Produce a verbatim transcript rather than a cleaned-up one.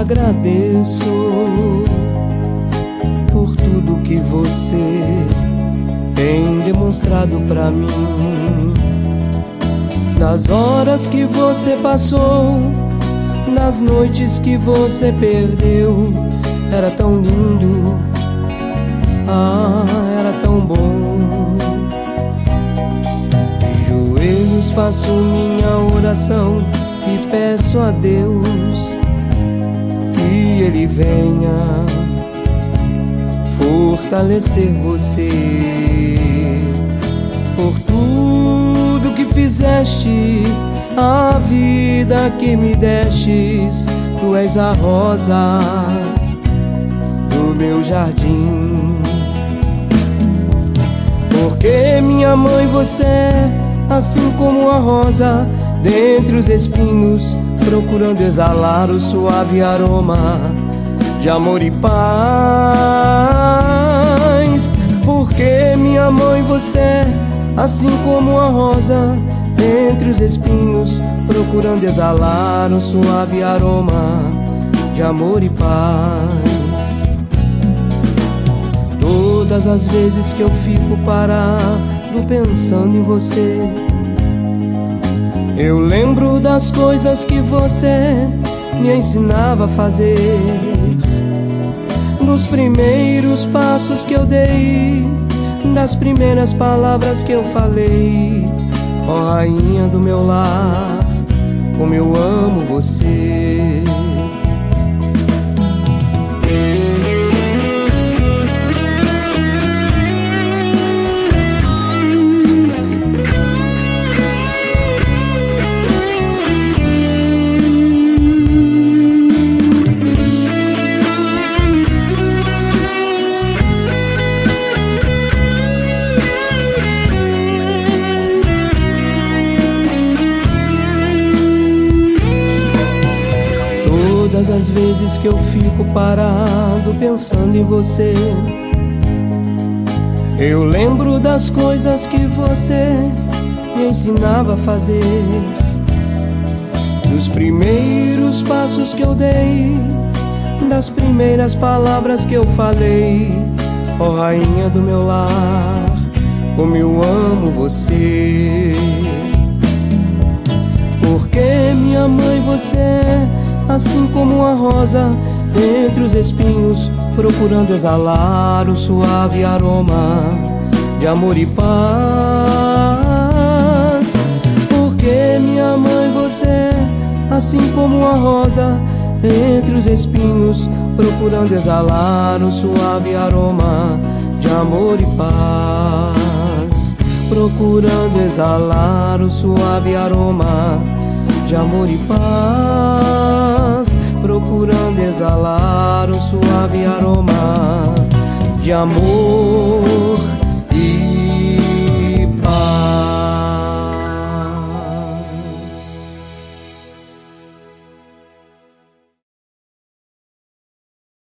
agradeço por tudo que você tem demonstrado pra mim. Nas horas que você passou, nas noites que você perdeu, era tão lindo, ah, era tão bom. De joelhos faço minha oração e peço a Deus que Ele venha fortalecer você. Por tudo que fizestes, a vida que me destes, tu és a rosa do meu jardim. Porque minha mãe você é assim como a rosa dentre os espinhos, procurando exalar o suave aroma de amor e paz. Porque minha mãe você é assim como a rosa entre os espinhos, procurando exalar um suave aroma de amor e paz. Todas as vezes que eu fico parado pensando em você, eu lembro das coisas que você me ensinava a fazer, dos primeiros passos que eu dei, das primeiras palavras que eu falei. Ó rainha do meu lar, como eu amo você. Todas as vezes que eu fico parado pensando em você, eu lembro das coisas que você me ensinava a fazer, dos primeiros passos que eu dei, das primeiras palavras que eu falei. Ó rainha do meu lar, como eu amo você. Porque minha mãe você é assim como uma rosa entre os espinhos, procurando exalar o suave aroma de amor e paz. Porque minha mãe você é assim como uma rosa entre os espinhos, procurando exalar o suave aroma de amor e paz. Procurando exalar o suave aroma de amor e paz, procurando exalar o suave aroma de amor